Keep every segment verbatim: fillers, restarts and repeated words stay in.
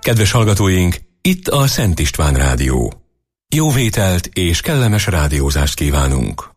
Kedves hallgatóink, itt a Szent István Rádió. Jó vételt és kellemes rádiózást kívánunk!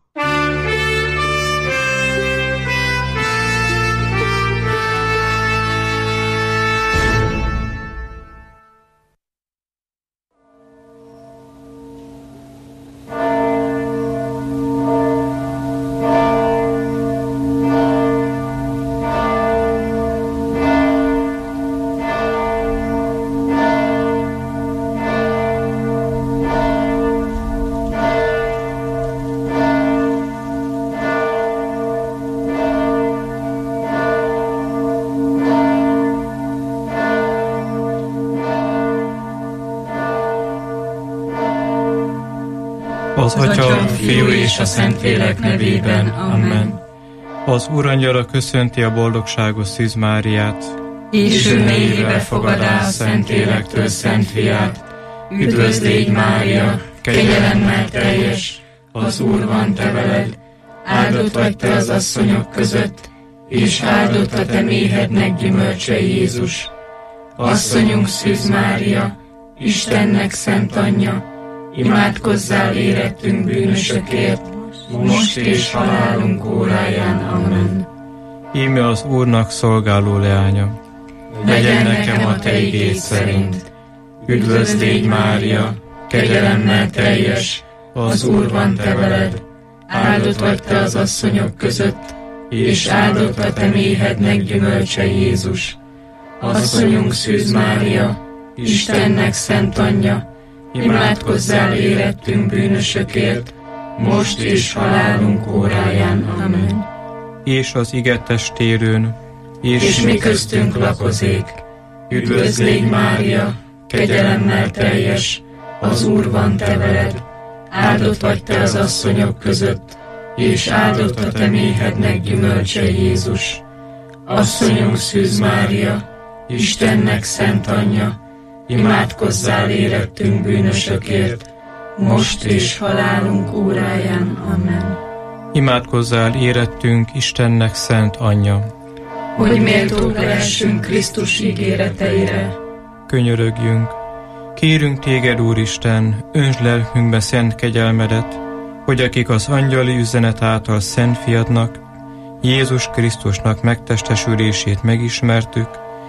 Az Atya, a Fiú és a Szentlélek nevében. Amen. Az Úrangyala köszönti a boldogságos Szűz Máriát, és ő mélyébe fogadá a Szentlélektől Szent Fiát. Üdvözl légy, Mária, kegyelemmel teljes, az Úr van te veled, áldott vagy te az asszonyok között, és áldott a te méhednek gyümölcse Jézus. Asszonyunk Szűz Mária, Istennek szent anyja, imádkozzál érettünk bűnösökért, most és halálunk óráján. Amen. Íme az Úrnak szolgáló leánya. Legyen nekem a te igéd szerint. Üdvözl légy, Mária, kegyelemmel teljes, az Úr van te veled, áldott vagy te az asszonyok között, és áldott a te méhednek gyümölcse Jézus. Asszonyunk Szűz Mária, Istennek szent anyja, imádkozzál érettünk bűnösökért, most és halálunk óráján. Amen. És az ige testérőn, és, és mi köztünk lakozék. Üdvözl légy, Mária, kegyelemmel teljes, az Úr van te veled, áldott vagy te az asszonyok között, és áldott a te méhednek gyümölcse Jézus. Asszonyunk Szűz Mária, Istennek szent anyja, imádkozzál érettünk bűnösökért, most és halálunk óráján. Amen. Imádkozzál érettünk Istennek szent anyja, hogy méltók lehessünk Krisztus ígéreteire. Könyörögjünk! Kérünk téged, Úristen, öntsd lelkünkbe szent kegyelmedet, hogy akik az angyali üzenet által szent fiadnak, Jézus Krisztusnak megtestesülését megismertük,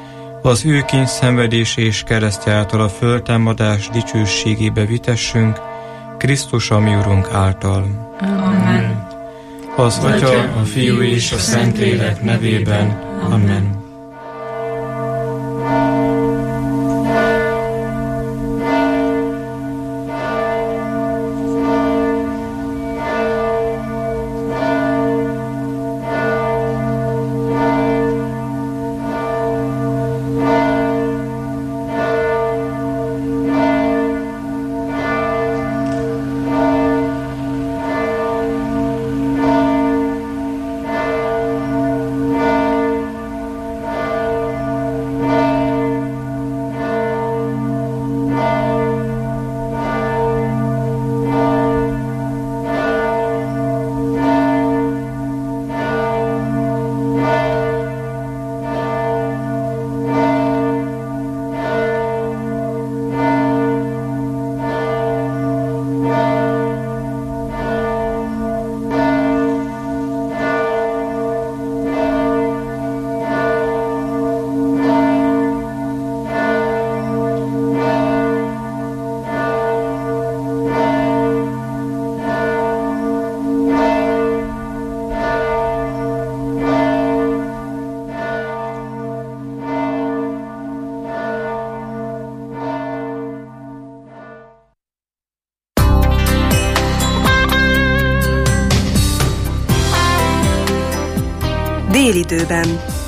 az ő kínzszenvedés és keresztje által a föltámadás dicsőségébe vitessünk, Krisztus a mi Urunk által. Amen. Az Atya, a Fiú és a Szentlélek nevében. Amen. Délidőben.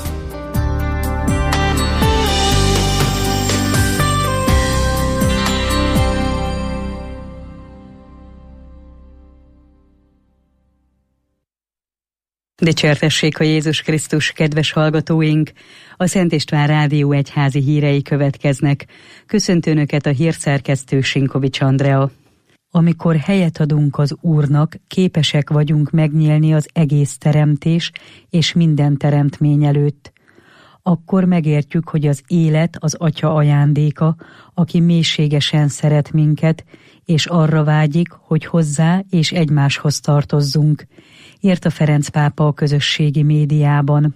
Dicsértessék a Jézus Krisztus, kedves hallgatóink! A Szent István Rádió egyházi hírei következnek. Köszöntő Önöket a hírszerkesztő Sinkovics Andrea. Amikor helyet adunk az Úrnak, képesek vagyunk megnyílni az egész teremtés és minden teremtmény előtt. Akkor megértjük, hogy az élet az Atya ajándéka, aki mélységesen szeret minket, és arra vágyik, hogy hozzá és egymáshoz tartozzunk, írta Ferenc pápa a közösségi médiában.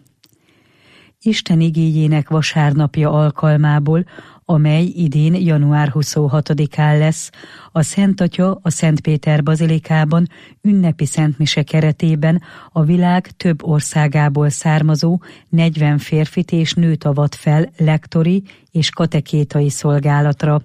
Isten igéjének vasárnapja alkalmából, amely idén január huszonhatodikán lesz, a Szent Atya a Szent Péter bazilikában ünnepi szentmise keretében a világ több országából származó negyven férfit és nőt avat fel lektori és katekétai szolgálatra.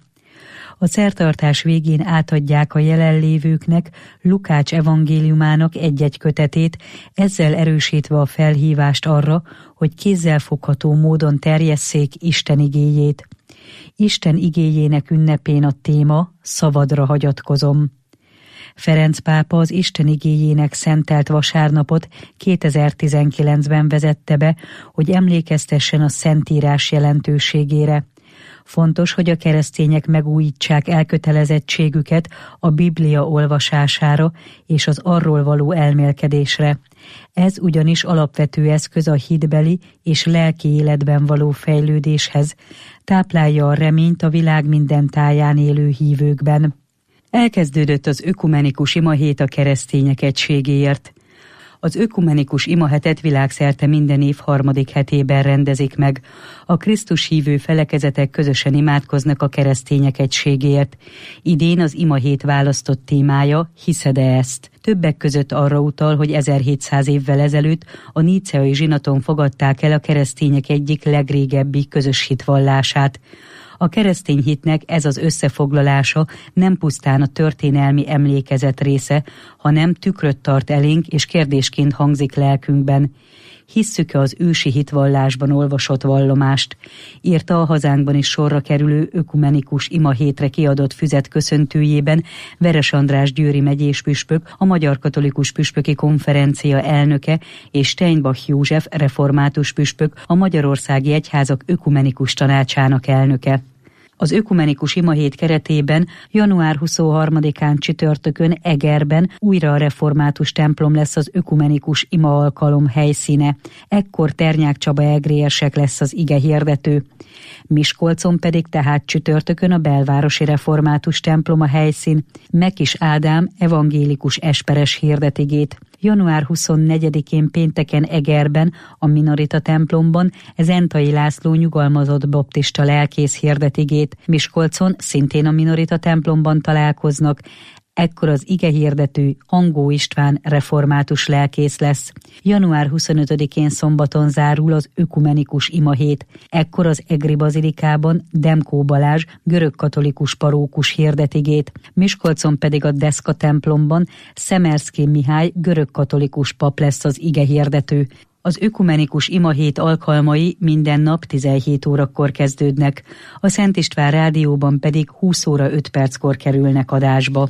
A szertartás végén átadják a jelenlévőknek Lukács evangéliumának egy-egy kötetét, ezzel erősítve a felhívást arra, hogy kézzelfogható módon terjesszék Isten igéjét. Isten igéjének ünnepén a téma szavadra hagyatkozom. Ferenc pápa az Isten igéjének szentelt vasárnapot kétezer-tizenkilencben vezette be, hogy emlékeztessen a Szentírás jelentőségére. Fontos, hogy a keresztények megújítsák elkötelezettségüket a Biblia olvasására és az arról való elmélkedésre. Ez ugyanis alapvető eszköz a hitbeli és lelki életben való fejlődéshez, táplálja a reményt a világ minden táján élő hívőkben. Elkezdődött az ökumenikus imahét a keresztények egységéért. Az ökumenikus imahetet világszerte minden év harmadik hetében rendezik meg. A Krisztus hívő felekezetek közösen imádkoznak a keresztények egységéért. Idén az imahét választott témája Hiszed-e ezt? Többek között arra utal, hogy ezerhétszáz évvel ezelőtt a níceai zsinaton fogadták el a keresztények egyik legrégebbi közös hitvallását. A keresztény hitnek ez az összefoglalása nem pusztán a történelmi emlékezet része, hanem tükröt tart elénk és kérdésként hangzik lelkünkben. Hisszük-e az ősi hitvallásban olvasott vallomást? Írta a hazánkban is sorra kerülő ökumenikus imahétre kiadott füzet köszöntőjében Veres András győri megyés püspök, a Magyar Katolikus Püspöki Konferencia elnöke és Steinbach József református püspök, a Magyarországi Egyházak ökumenikus tanácsának elnöke. Az ökumenikus imahét keretében január huszonharmadikán csütörtökön Egerben újra a református templom lesz az ökumenikus ima alkalom helyszíne. Ekkor Ternyák Csaba egrérsek lesz az ige hirdető. Miskolcon pedig tehát csütörtökön a belvárosi református templom a helyszín. Mekis Ádám evangélikus esperes hirdet igét. január huszonnegyedikén pénteken Egerben, a Minorita templomban Zentai László nyugalmazott baptista lelkész hirdet igét. Miskolcon szintén a Minorita templomban találkoznak, ekkor az igehirdető Angó István református lelkész lesz. január huszonötödikén szombaton zárul az ökumenikus imahét. Ekkor az Egri bazilikában Demkó Balázs görögkatolikus parókus hirdet igét. Miskolcon pedig a Deszka templomban Szemerszkij Mihály görögkatolikus pap lesz az igehirdető. Az ökumenikus imahét alkalmai minden nap tizenhét órakor kezdődnek, a Szent István rádióban pedig húsz óra öt perckor kerülnek adásba.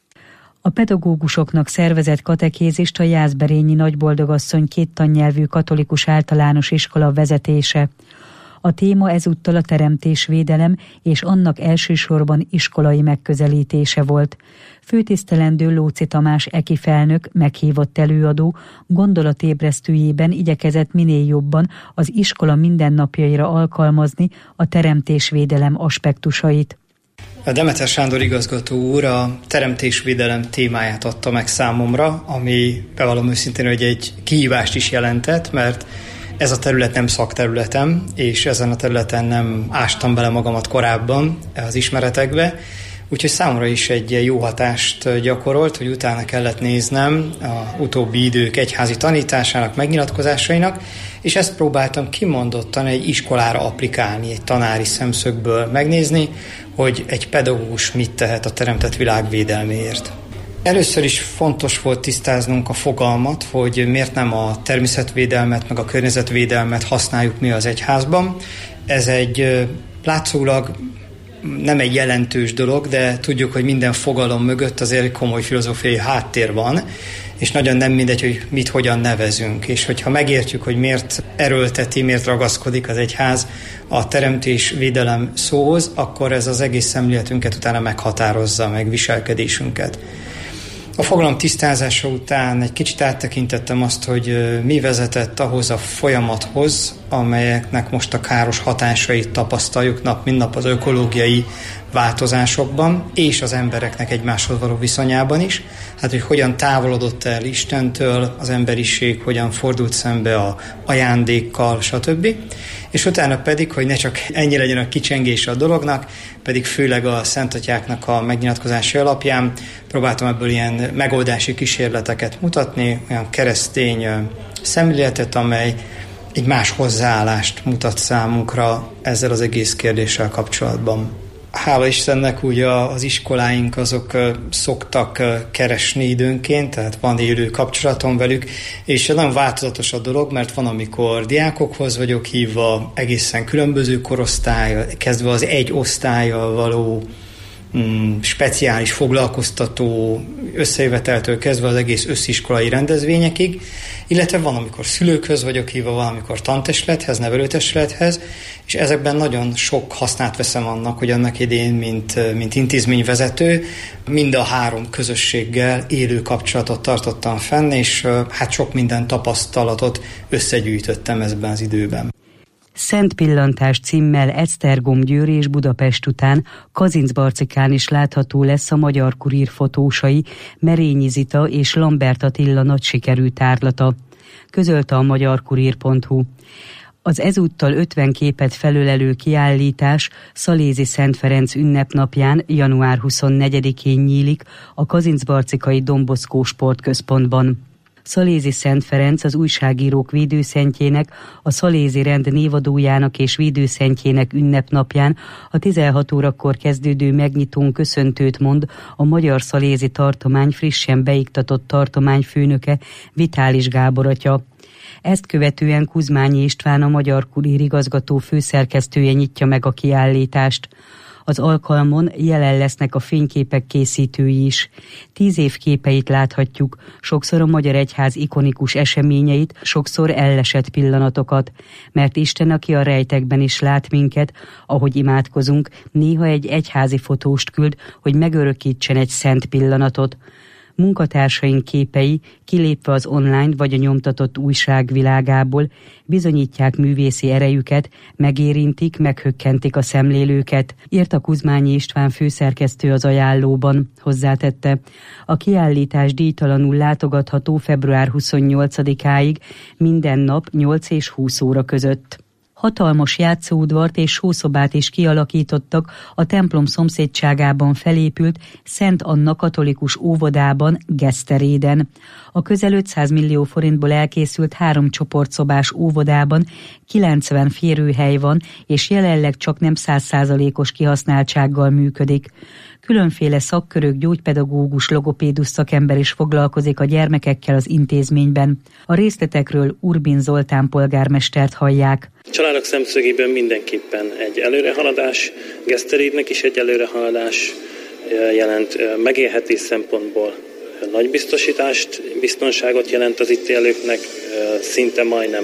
A pedagógusoknak szervezett katekézist a Jászberényi Nagyboldogasszony kéttannyelvű katolikus általános iskola vezetése. A téma ezúttal a teremtésvédelem és annak elsősorban iskolai megközelítése volt. Főtisztelendő Lóczy Tamás eki felnök, meghívott előadó gondolatébresztőjében igyekezett minél jobban az iskola mindennapjaira alkalmazni a teremtésvédelem aspektusait. A Demeter Sándor igazgató úr a teremtésvédelem témáját adta meg számomra, ami bevallom őszintén, hogy egy kihívást is jelentett, mert ez a terület nem szakterületem, és ezen a területen nem ástam bele magamat korábban az ismeretekbe, úgyhogy számomra is egy jó hatást gyakorolt, hogy utána kellett néznem a utóbbi idők egyházi tanításának, megnyilatkozásainak, és ezt próbáltam kimondottan egy iskolára applikálni, egy tanári szemszögből megnézni, hogy egy pedagógus mit tehet a teremtett világ védelméért. Először is fontos volt tisztáznunk a fogalmat, hogy miért nem a természetvédelmet, meg a környezetvédelmet használjuk mi az egyházban. Ez egy látszólag nem egy jelentős dolog, de tudjuk, hogy minden fogalom mögött azért komoly filozófiai háttér van, és nagyon nem mindegy, hogy mit hogyan nevezünk. És hogyha megértjük, hogy miért erőlteti, miért ragaszkodik az egyház a teremtésvédelem szóhoz, akkor ez az egész szemléletünket utána meghatározza, meg viselkedésünket. A fogalom tisztázása után egy kicsit áttekintettem azt, hogy mi vezetett ahhoz a folyamathoz, amelyeknek most a káros hatásait tapasztaljuk nap mint nap az ökológiai változásokban, és az embereknek egymáshoz való viszonyában is. Hát, hogy hogyan távolodott el Istentől az emberiség, hogyan fordult szembe a ajándékkal, stb. És utána pedig, hogy ne csak ennyi legyen a kicsengés a dolognak, pedig főleg a szentatyáknak a megnyilatkozása alapján próbáltam ebből ilyen megoldási kísérleteket mutatni, olyan keresztény szemléletet, amely egy más hozzáállást mutat számunkra ezzel az egész kérdéssel kapcsolatban. Hála Istennek ugye az iskoláink azok szoktak keresni időnként, tehát van élő kapcsolatom velük, és nagyon változatos a dolog, mert van, amikor diákokhoz vagyok hívva, egészen különböző korosztály, kezdve az egy osztállyal való mm, speciális foglalkoztató összejöveteltől kezdve az egész össziskolai rendezvényekig, illetve van, amikor szülőkhöz vagyok hívva, van, amikor tantestülethez, nevelőtestülethez, és ezekben nagyon sok hasznát veszem annak, hogy annak idén, mint, mint intézményvezető, mind a három közösséggel élő kapcsolatot tartottam fenn, és hát sok minden tapasztalatot összegyűjtöttem ebben az időben. Szent Pillantás címmel Esztergom, Győr és Budapest után Kazincbarcikán is látható lesz a Magyar Kurír fotósai Merényi Zita és Lambert Attila nagy sikerű tárlata, közölte a magyarkurír pont hu. Az ezúttal ötven képet felölelő kiállítás Szalézi Szent Ferenc ünnepnapján január huszonnegyedikén nyílik a kazincbarcikai Don Bosco Sportközpontban. Szalézi Szent Ferenc az újságírók védőszentjének, a Szalézi rend névadójának és védőszentjének ünnepnapján a tizenhat órakor kezdődő megnyitón köszöntőt mond a Magyar Szalézi Tartomány frissen beiktatott tartományfőnöke, Vitális Gábor atya. Ezt követően Kuzmányi István, a Magyar Kurír igazgató főszerkesztője nyitja meg a kiállítást. Az alkalmon jelen lesznek a fényképek készítői is. Tíz év képeit láthatjuk, sokszor a magyar egyház ikonikus eseményeit, sokszor ellesett pillanatokat, mert Isten, aki a rejtekben is lát minket, ahogy imádkozunk, néha egy egyházi fotóst küld, hogy megörökítsen egy szent pillanatot. Munkatársaink képei, kilépve az online vagy a nyomtatott újság világából, bizonyítják művészi erejüket, megérintik, meghökkentik a szemlélőket, írta Kuzmányi István főszerkesztő az ajánlóban, hozzátette. A kiállítás díjtalanul látogatható február huszonnyolcadikáig minden nap nyolc és húsz óra között. Hatalmas játszóudvart és sószobát is kialakítottak a templom szomszédságában felépült Szent Anna katolikus óvodában, Geszteréden. A közel ötszáz millió forintból elkészült három csoportszobás óvodában kilencven férőhely van, és jelenleg csak nem száz százalékos kihasználtsággal működik. Különféle szakkörök, gyógypedagógus, logopédus szakember is foglalkozik a gyermekekkel az intézményben. A részletekről Urbin Zoltán polgármestert hallják. A családok szemszögéből mindenképpen egy előrehaladás, Geszterédnek is egy előrehaladás jelent, megélhetés szempontból nagy biztosítást, biztonságot jelent az itt élőknek, szinte majdnem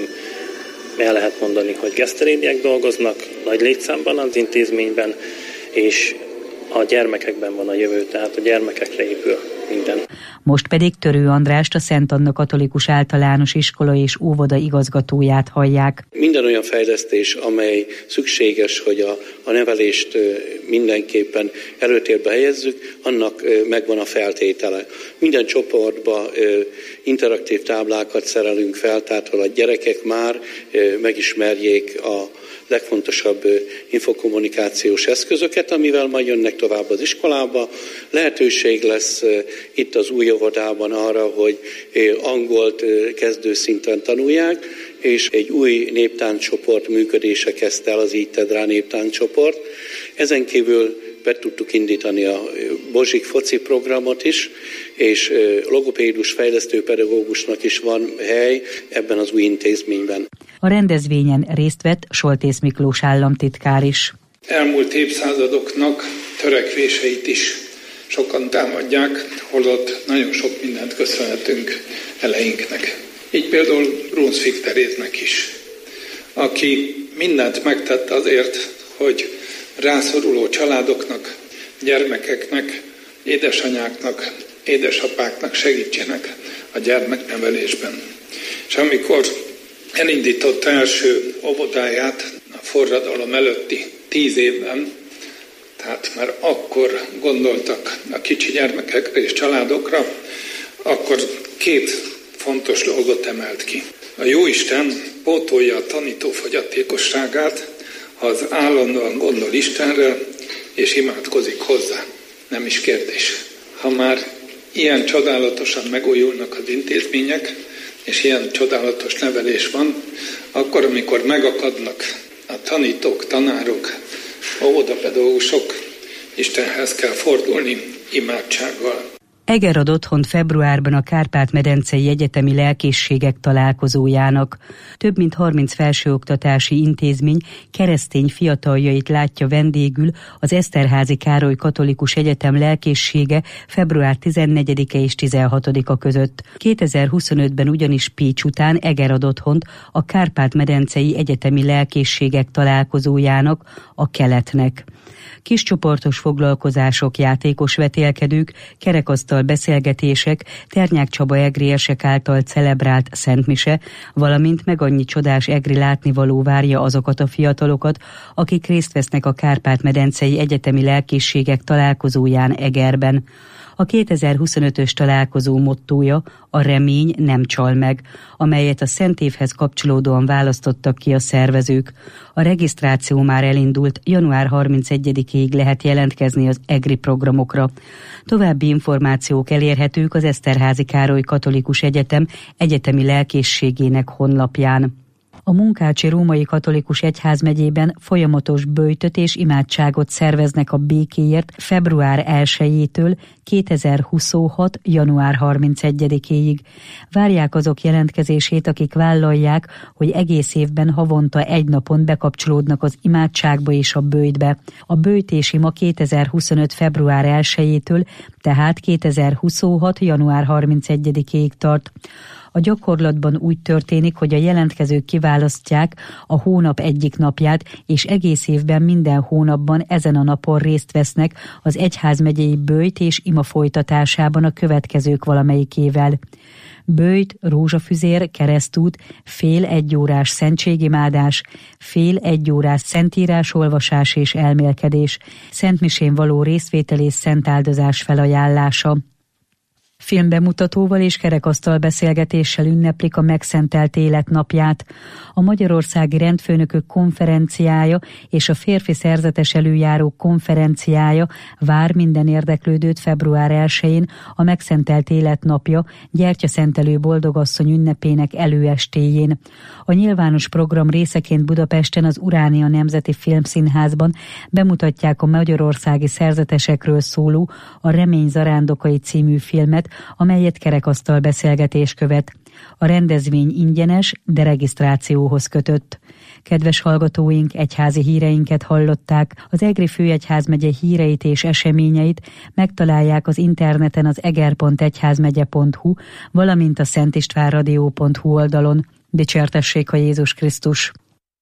el lehet mondani, hogy geszterédiek dolgoznak nagy létszámban az intézményben, és a gyermekekben van a jövő, tehát a gyermekekre épül minden. Most pedig Törő Andrást, a Szent Anna Katolikus Általános Iskola és Óvoda igazgatóját hallják. Minden olyan fejlesztés, amely szükséges, hogy a, a nevelést mindenképpen előtérbe helyezzük, annak megvan a feltétele. Minden csoportba interaktív táblákat szerelünk fel, tehát hogy a gyerekek már megismerjék a legfontosabb infokommunikációs eszközöket, amivel majd jönnek tovább az iskolába. Lehetőség lesz itt az új óvodában arra, hogy angolt kezdőszinten tanulják, és egy új néptánccsoport működése kezdte el, az Így tedd rá néptánccsoport. Ezen kívül be tudtuk indítani a Bozsik foci programot is, és logopédus fejlesztőpedagógusnak is van hely ebben az új intézményben. A rendezvényen részt vett Soltész Miklós államtitkár is. Elmúlt évszázadoknak törekvéseit is sokan támadják, holott nagyon sok mindent köszönhetünk eleinknek. Így például Brunswick Teréznek is, aki mindent megtett azért, hogy rászoruló családoknak, gyermekeknek, édesanyáknak édesapáknak segítsenek a gyermeknevelésben. És amikor elindította első óvodáját a forradalom előtti tíz évben, tehát már akkor gondoltak a kicsi gyermekekre és családokra, akkor két fontos dolgot emelt ki. A Jóisten pótolja a tanító fogyatékosságát, ha az állandóan gondol Istenre és imádkozik hozzá. Nem is kérdés. Ha már ilyen csodálatosan megújulnak az intézmények, és ilyen csodálatos nevelés van, akkor, amikor megakadnak a tanítók, tanárok, óvodapedagógusok, Istenhez kell fordulni imádsággal. Eger ad otthont februárban a Kárpát-medencei Egyetemi Lelkészségek találkozójának. Több mint harminc felsőoktatási intézmény keresztény fiataljait látja vendégül az Eszterházy Károly Katolikus Egyetem lelkészsége február tizennegyedike és tizenhatodika között. kétezer-huszonötben ugyanis Pécs után Eger ad otthont a Kárpát-medencei Egyetemi Lelkészségek találkozójának, a Keletnek. Kiscsoportos foglalkozások, játékos vetélkedők, kerekasztal beszélgetések, Ternyák Csaba egri érsek által celebrált szentmise, valamint meg annyi csodás egri látnivaló várja azokat a fiatalokat, akik részt vesznek a Kárpát-medencei Egyetemi Lelkészségek találkozóján Egerben. A kétezer-huszonötös találkozó mottója a remény nem csal meg, amelyet a Szent Évhez kapcsolódóan választottak ki a szervezők. A regisztráció már elindult, január harmincegyedikéig lehet jelentkezni az egri programokra. További információk elérhetők az Eszterházy Károly Katolikus Egyetem egyetemi lelkészségének honlapján. A Munkácsi Római Katolikus Egyházmegyében folyamatos böjtöt és imádságot szerveznek a békéért február elsejétől kétezer-huszonhat. január harmincegyedikéig. Várják azok jelentkezését, akik vállalják, hogy egész évben havonta egy napon bekapcsolódnak az imádságba és a böjtbe. A böjtés ima kétezer-huszonöt. február elsejétől, tehát kétezer-huszonhat. január harmincegyedikéig tart. A gyakorlatban úgy történik, hogy a jelentkezők kiválasztják a hónap egyik napját, és egész évben minden hónapban ezen a napon részt vesznek az egyházmegyei böjt és ima folytatásában a következők valamelyikével. Böjt, rózsafüzér, keresztút, fél egyórás szentségimádás, fél egyórás szentírás olvasás és elmélkedés, szentmisén való részvétel és szentáldozás felajánlása. Filmbemutatóval és kerekasztal beszélgetéssel ünneplik a megszentelt élet napját. A Magyarországi Rendfőnökök konferenciája és a Férfi Szerzetes Előjárók konferenciája vár minden érdeklődőt február elsején a megszentelt élet napja Gyertyaszentelő Boldogasszony ünnepének előestéjén. A nyilvános program részeként Budapesten az Uránia Nemzeti Filmszínházban bemutatják a magyarországi szerzetesekről szóló A Remény zarándokai című filmet, amelyet kerekasztal beszélgetés követ. A rendezvény ingyenes, de regisztrációhoz kötött. Kedves hallgatóink, egyházi híreinket hallották. Az Egri Főegyházmegye híreit és eseményeit megtalálják az interneten az eger pont egyházmegye pont hu, valamint a szentistvánradio pont hu oldalon. Dicsértessék a Jézus Krisztus!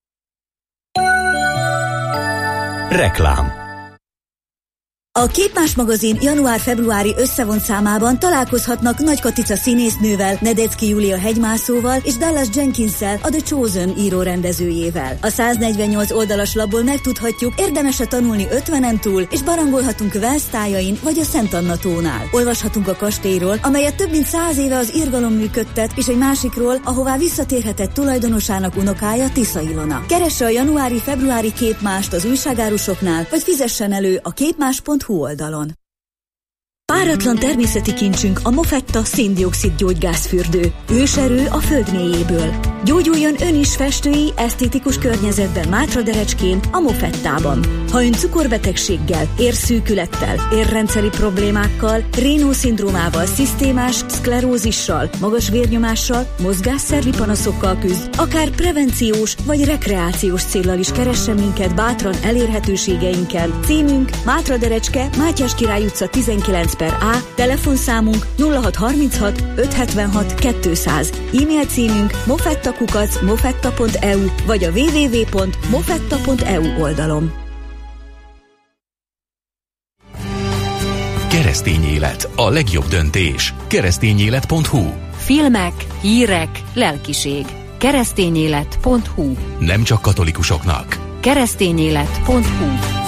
Reklám. A Képmás magazin január-februári összevont számában találkozhatnak Nagy Katica színésznővel, Nedecki Júlia hegymászóval és Dallas Jenkinssel, a The Chosen író-rendezőjével. A száznegyvennyolc oldalas labból megtudhatjuk, érdemes-e tanulni ötvenen túl, és barangolhatunk Velsz tájain vagy a Szent Anna tónál. Olvashatunk a kastélyról, amelyet több mint száz éve az irgalom működtet, és egy másikról, ahová visszatérhetett tulajdonosának unokája, Tisza Ilona. Keresse a januári-februári Képmást az újságárusoknál, vagy fizessen elő a képmás pont hu oldalon. Páratlan természeti kincsünk a Mofetta szén-dioxid gyógygázfürdő. Őserő a föld mélyéből. Gyógyuljon ön is festői, esztétikus környezetben Mátraderecskén, a Mofettában. Ha ön cukorbetegséggel, érszűkülettel, érrendszeri problémákkal, Raynaud-szindrómával, szisztémás szklerózissal, magas vérnyomással, mozgásszervi panaszokkal küzd, akár prevenciós vagy rekreációs céllal is keressen minket bátran elérhetőségeinken. Címünk Mátraderecske, Mátyás Király utca tizenkilenc per A, telefonszámunk nulla hat harminchat ötszázhetvenhat kétszáz, e-mail címünk mofettakukac mofetta pont e u vagy a double-u double-u double-u pont mofetta pont e u oldalon. Keresztény Keresztény élet, a legjobb döntés. keresztényélet pont hu. Filmek, hírek, lelkiség. keresztényélet pont hu. Nem csak katolikusoknak. keresztényélet pont hu.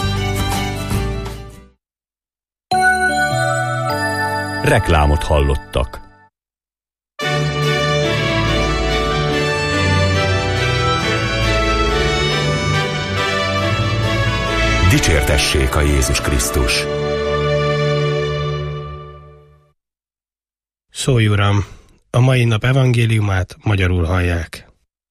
Reklámot hallottak. Dicsértessék a Jézus Krisztus! Szólj, Uram! A mai nap evangéliumát magyarul hallják.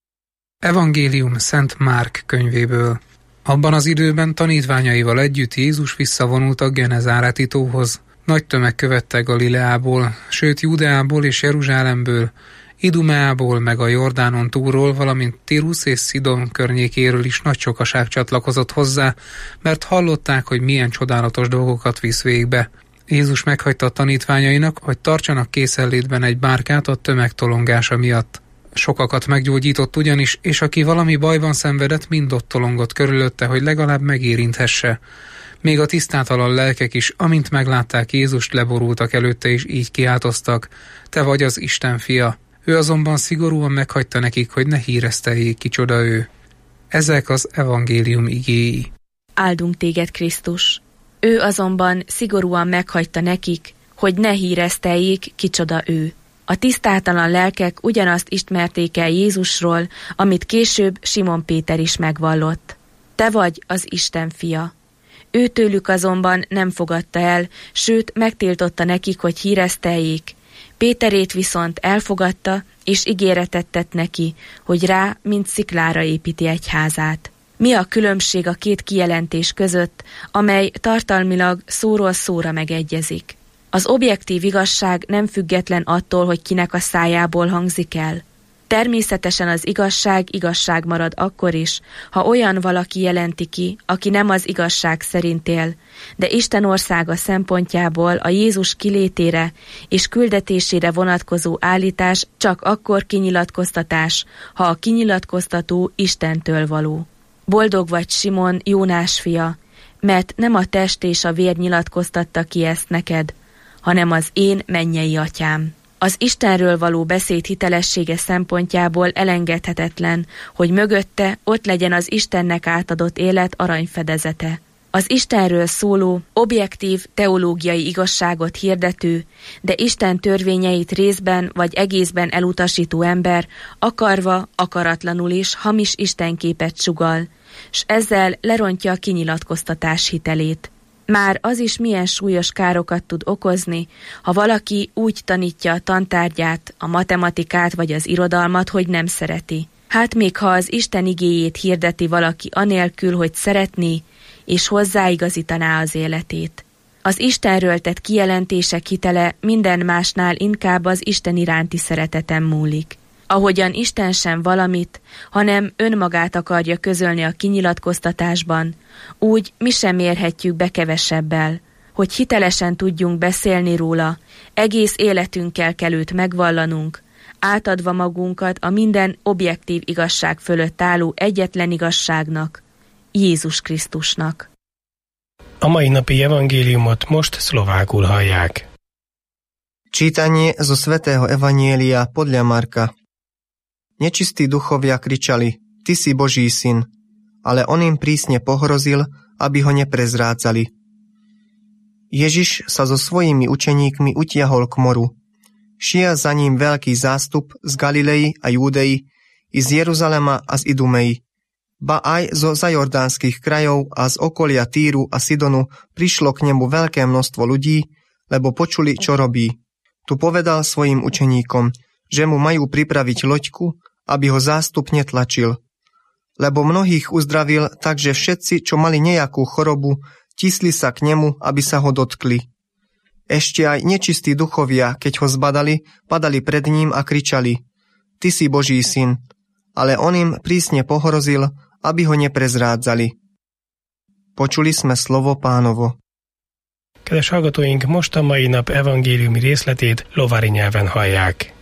Evangélium Szent Márk könyvéből. Abban az időben tanítványaival együtt Jézus visszavonult a Genezáreti tóhoz. Nagy tömeg követte Galileából, sőt Judeából és Jeruzsálemből, Idumeából meg a Jordánon túlról, valamint Tirusz és Szidon környékéről is nagy sokaság csatlakozott hozzá, mert hallották, hogy milyen csodálatos dolgokat visz végbe. Jézus meghagyta a tanítványainak, hogy tartsanak készenlétben egy bárkát a tömeg tolongása miatt. Sokakat meggyógyított ugyanis, és aki valami bajban szenvedett, mind ott tolongott körülötte, hogy legalább megérinthesse. Még a tisztátalan lelkek is, amint meglátták Jézust, leborultak előtte, és így kiáltoztak: Te vagy az Isten fia. Ő azonban szigorúan meghagyta nekik, hogy ne híreszteljék, kicsoda ő. Ezek az evangélium igéi. Áldunk téged, Krisztus! Ő azonban szigorúan meghagyta nekik, hogy ne híreszteljék, kicsoda ő. A tisztátalan lelkek ugyanazt ismerték el Jézusról, amit később Simon Péter is megvallott. Te vagy az Isten fia. Ő tőlük azonban nem fogadta el, sőt megtiltotta nekik, hogy híreszteljék. Péterét viszont elfogadta, és ígéretet tett neki, hogy rá, mint sziklára építi egyházát. Mi a különbség a két kijelentés között, amely tartalmilag szóról szóra megegyezik? Az objektív igazság nem független attól, hogy kinek a szájából hangzik el. Természetesen az igazság igazság marad akkor is, ha olyan valaki jelenti ki, aki nem az igazság szerint él, de Isten országa szempontjából a Jézus kilétére és küldetésére vonatkozó állítás csak akkor kinyilatkoztatás, ha a kinyilatkoztató Istentől való. Boldog vagy, Simon, Jónás fia, mert nem a test és a vér nyilatkoztatta ki ezt neked, hanem az én mennyei atyám. Az Istenről való beszéd hitelessége szempontjából elengedhetetlen, hogy mögötte ott legyen az Istennek átadott élet aranyfedezete. Az Istenről szóló, objektív teológiai igazságot hirdető, de Isten törvényeit részben vagy egészben elutasító ember akarva, akaratlanul is hamis istenképet sugall, s ezzel lerontja a kinyilatkoztatás hitelét. Már az is milyen súlyos károkat tud okozni, ha valaki úgy tanítja a tantárgyát, a matematikát vagy az irodalmat, hogy nem szereti. Hát még ha az Isten igéjét hirdeti valaki anélkül, hogy szeretné, és hozzáigazítaná az életét. Az Istenről tett kijelentések hitele minden másnál inkább az Isten iránti szereteten múlik. Ahogyan Isten sem valamit, hanem önmagát akarja közölni a kinyilatkoztatásban, úgy mi sem érhetjük be kevesebbel. Hogy hitelesen tudjunk beszélni róla, egész életünkkel kell őt megvallanunk, átadva magunkat a minden objektív igazság fölött álló egyetlen igazságnak, Jézus Krisztusnak. A mai napi evangéliumot most szlovákul hallják. Čítanie zo svätého evanjelia podľa Marka. Nečistí duchovia kričali: Ty si Boží syn, ale on im prísne pohrozil, aby ho neprezrádzali. Ježiš sa so svojimi učeníkmi utiahol k moru. Šiel za ním veľký zástup z Galilei a Júdei, i z Jeruzalema a z Idumei, ba aj zo zajordánskych krajov a z okolia Týru a Sidonu prišlo k nemu veľké množstvo ľudí, lebo počuli, čo robí. Tu povedal svojim učeníkom, že mu majú pripraviť loďku, aby ho zástup netlačil. Lebo mnohých uzdravil, takže všetci, čo mali nejakú chorobu, tisli sa k nemu, aby sa ho dotkli. Ešte aj nečistí duchovia, keď ho zbadali, padali pred ním a kričali: Ty si Boží syn, ale on im prísne pohrozil, aby ho neprezrádzali. Počuli sme slovo Pánovo. Kedves hallgatóink, most a mai nap evangéliumi részletét lovári nyelven hallják.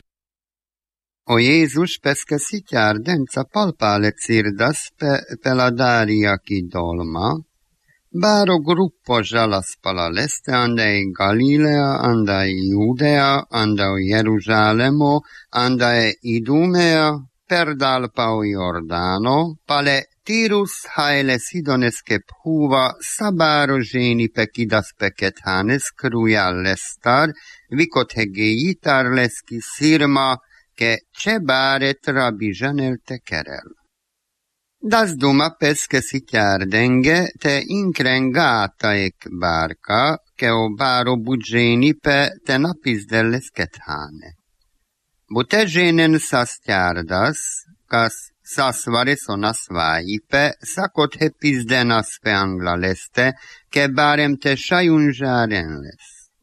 O Jézus peskäsi kärden palpaale tsirdas pe peladaria ki dolma, Baro gruppo Žalaspala leste andai Galilea, andai Judea, andai Jerusalemo, andai Idumea, per dalpao Jordano, pale Tirus haile sidoneske phuva sabaro ženi pekidas pekethanes krujallestar, vikot hegeitar leski sirma, ke csebaret rabi žanel tekerel. Das duma pesche si chiardenge te increngata ec barca, che o baro bugeni pe te napis delles kethane. Bute ženen sas chiardas, kas sas varesonas vaipe, sakot hepis denas pe angla leste, che barem te shajunjaren les.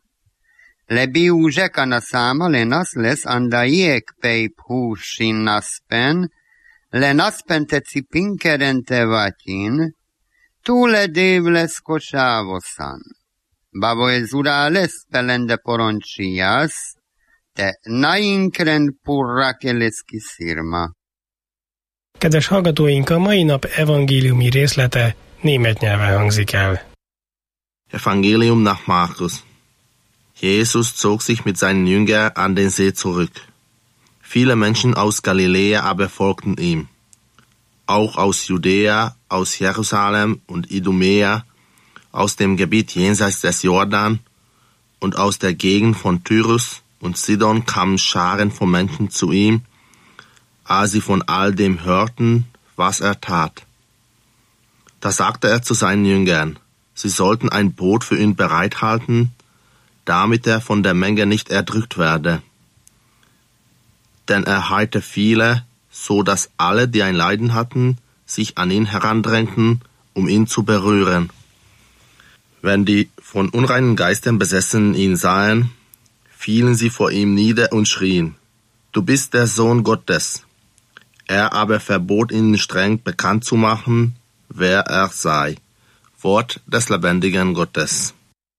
Lebi uže kana sama lenas les andaiek pei phusin naspen, Lenaspen te cipinkeren te vatin, tu le devles košavosan. Bavo ezurales pelende poroncias, te nainkren purrakeleski szirma. Kedves hallgatóink, a mai nap evangéliumi részlete német nyelven hangzik el. Evangelium nach Markus. Jesus zog sich mit seinen Jüngern an den See zurück. Viele Menschen aus Galiläa aber folgten ihm. Auch aus Judäa, aus Jerusalem und Idumea, aus dem Gebiet jenseits des Jordan und aus der Gegend von Tyrus und Sidon kamen Scharen von Menschen zu ihm, als sie von all dem hörten, was er tat. Da sagte er zu seinen Jüngern, sie sollten ein Boot für ihn bereithalten, damit er von der Menge nicht erdrückt werde. Denn er heilte viele, so dass alle, die ein Leiden hatten, sich an ihn herandrängten, um ihn zu berühren. Wenn die von unreinen Geistern Besessenen ihn sahen, fielen sie vor ihm nieder und schrien, du bist der Sohn Gottes. Er aber verbot ihnen streng bekannt zu machen, wer er sei. Wort des lebendigen Gottes.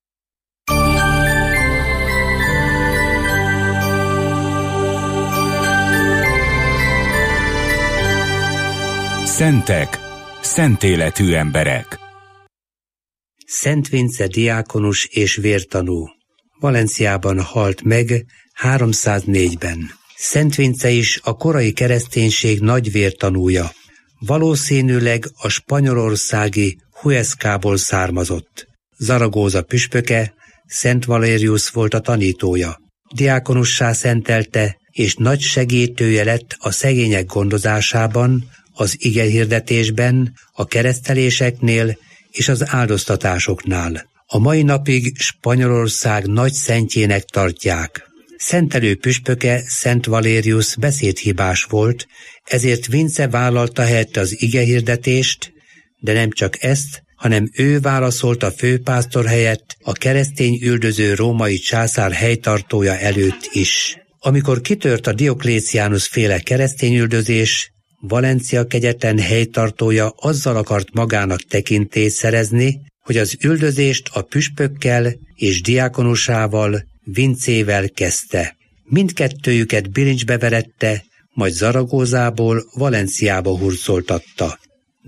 Szentek, szent életű emberek. Szent Vince diákonus és vértanú. Valenciában halt meg háromszáznégyben. Szent Vince is a korai kereszténység nagy vértanúja. Valószínűleg a spanyolországi Huescából származott. Zaragóza püspöke, Szent Valerius volt a tanítója. Diákonussá szentelte, és nagy segítője lett a szegények gondozásában, az igehirdetésben, a kereszteléseknél és az áldoztatásoknál. A mai napig Spanyolország nagy szentjének tartják. Szentelő püspöke Szent Valerius beszédhibás volt, ezért Vince vállalta helyette az igehirdetést, de nem csak ezt, hanem ő válaszolt a főpásztor helyett a keresztény üldöző római császár helytartója előtt is. Amikor kitört a Diokléciánus féle keresztényüldözés, Valencia kegyetlen helytartója azzal akart magának tekintét szerezni, hogy az üldözést a püspökkel és diákonusával, Vincével kezdte. Mindkettőjüket bilincsbe verette, majd Zaragózából Valenciába hurcoltatta.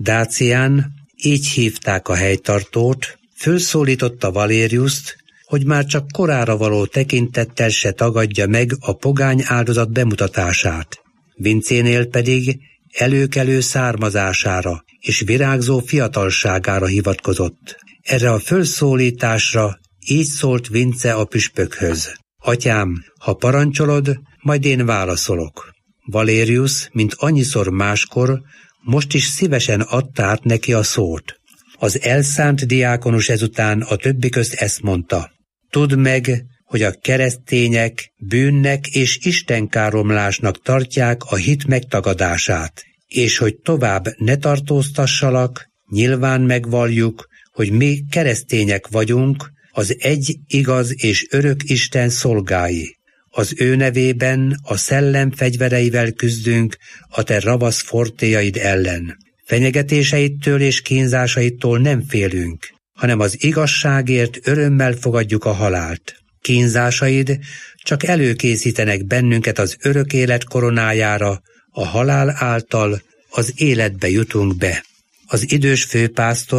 Dácián, így hívták a helytartót, fölszólította Valériuszt, hogy már csak korára való tekintettel se tagadja meg a pogány áldozat bemutatását. Vincénél pedig előkelő származására és virágzó fiatalságára hivatkozott. Erre a fölszólításra így szólt Vince a püspökhöz. Atyám, ha parancsolod, majd én válaszolok. Valérius, mint annyiszor máskor, most is szívesen adta át neki a szót. Az elszánt diákonus ezután a többi közt ezt mondta. Tudd meg, hogy a keresztények bűnnek és istenkáromlásnak tartják a hit megtagadását, és hogy tovább ne tartóztassalak, nyilván megvalljuk, hogy mi keresztények vagyunk, az egy igaz és örök Isten szolgái. Az ő nevében a szellem fegyvereivel küzdünk a te ravasz fortéjaid ellen. Fenyegetéseidtől és kínzásaidtól nem félünk, hanem az igazságért örömmel fogadjuk a halált. Kínzásaid csak előkészítenek bennünket az örök élet koronájára, a halál által az életbe jutunk be. Az idős főpásztor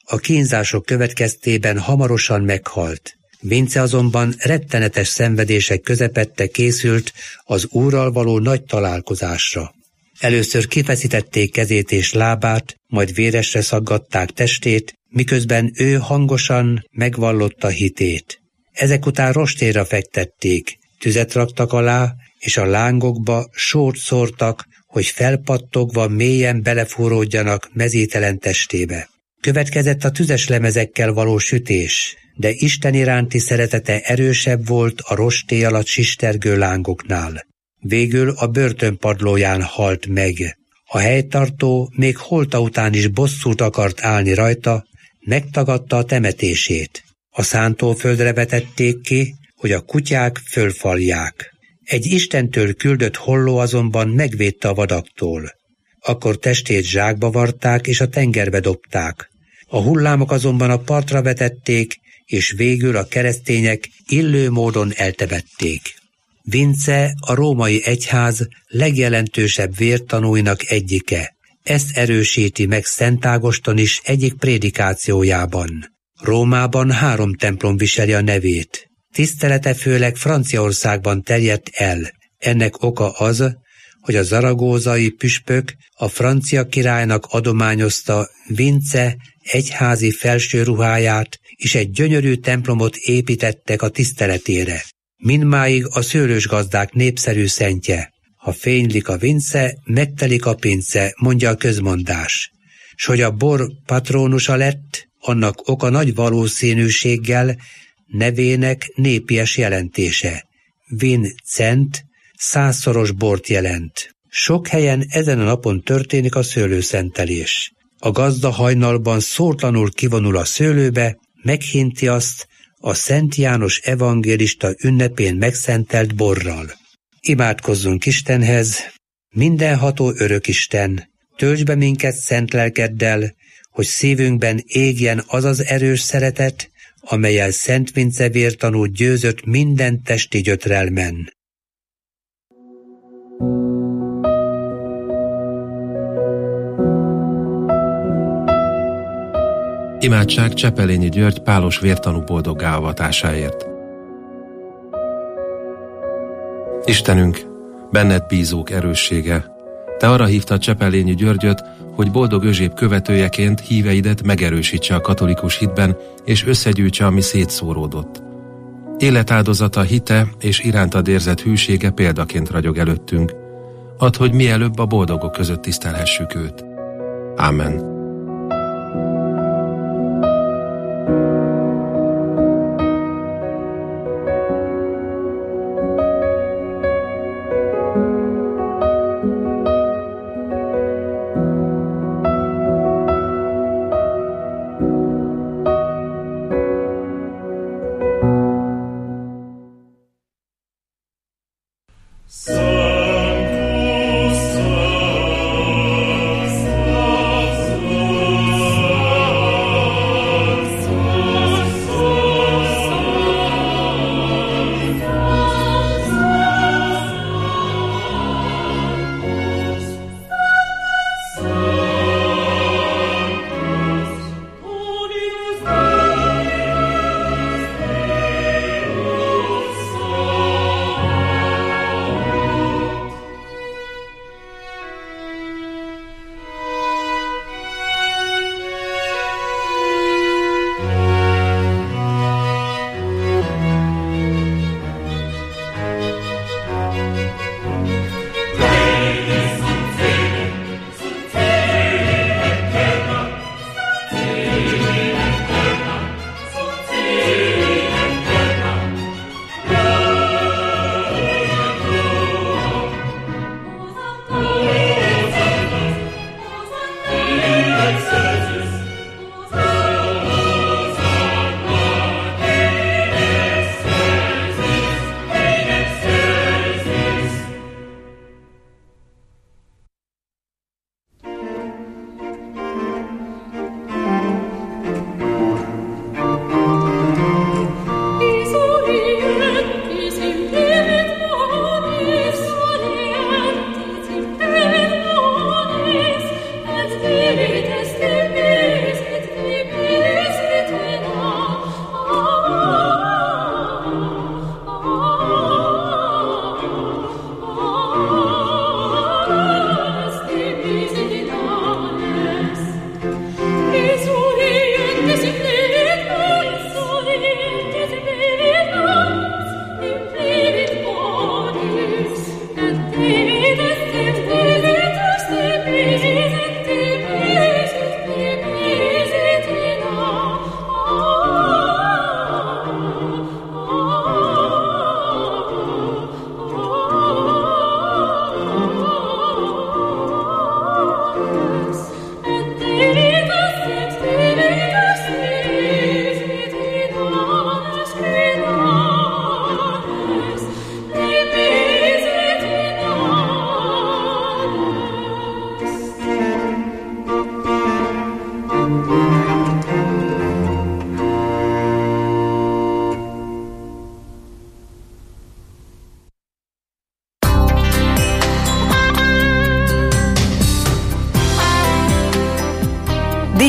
a kínzások következtében hamarosan meghalt. Vince azonban rettenetes szenvedések közepette készült az Úrral való nagy találkozásra. Először kifeszítették kezét és lábát, majd véresre szaggatták testét, miközben ő hangosan megvallotta hitét. Ezek után rostéra fektették, tüzet raktak alá, és a lángokba sót szórtak, hogy felpattogva mélyen belefúródjanak mezítelen testébe. Következett a tüzes lemezekkel való sütés, de Isten iránti szeretete erősebb volt a rosté alatt sistergő lángoknál. Végül a börtönpadlóján halt meg. A helytartó még holta után is bosszút akart állni rajta, megtagadta a temetését. A szántóföldre vetették ki, hogy a kutyák fölfalják. Egy Istentől küldött holló azonban megvédte a vadaktól. Akkor testét zsákba varták és a tengerbe dobták. A hullámok azonban a partra vetették, és végül a keresztények illő módon eltemették. Vince a római egyház legjelentősebb vértanúinak egyike. Ezt erősíti meg Szent Ágoston is egyik prédikációjában. Rómában három templom viseli a nevét. Tisztelete főleg Franciaországban terjedt el. Ennek oka az, hogy a zaragózai püspök a francia királynak adományozta Vince egyházi felső ruháját, és egy gyönyörű templomot építettek a tiszteletére. Mindmáig a szőlősgazdák népszerű szentje. Ha fénylik a Vince, megtelik a pince, mondja a közmondás. S hogy a bor patrónusa lett, annak oka nagy valószínűséggel nevének népies jelentése. Vincent százszoros bort jelent. Sok helyen ezen a napon történik a szőlőszentelés. A gazda hajnalban szótlanul kivonul a szőlőbe, meghinti azt a Szent János evangélista ünnepén megszentelt borral. Imádkozzunk Istenhez, mindenható örökisten, töltsd be minket szent lelkeddel, hogy szívünkben égjen az az erős szeretet, amellyel Szent Vince vértanú győzött minden testi gyötrelmen. Imádság Csepelényi György pálos vértanú boldoggá avatásáért. Istenünk, benned bízók erőssége, te arra hívtad Csepelényi Györgyöt, hogy boldog Özséb követőjeként híveidet megerősítse a katolikus hitben, és összegyűjtse, ami szétszóródott. Életáldozata, hite és irántad érzett hűsége példaként ragyog előttünk. Add, hogy mielőbb a boldogok között tisztelhessük őt. Amen.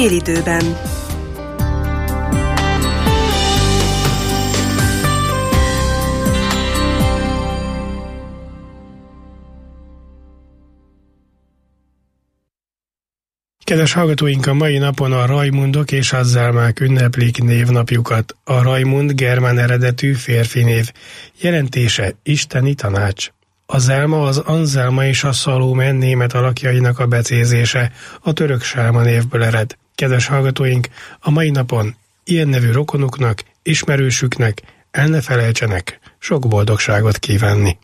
Félidőben. Kedves hallgatóink, a mai napon a Rajmundok és a Zelmák ünneplik névnapjukat. A Rajmund germán eredetű férfi név. Jelentése isteni tanács. A Zelma az Anzelma és a Szalóme német alakjainak a becézése, a török Sálma névből ered. Kedves hallgatóink, a mai napon ilyen nevű rokonuknak, ismerősüknek el ne felejtsenek sok boldogságot kívánni.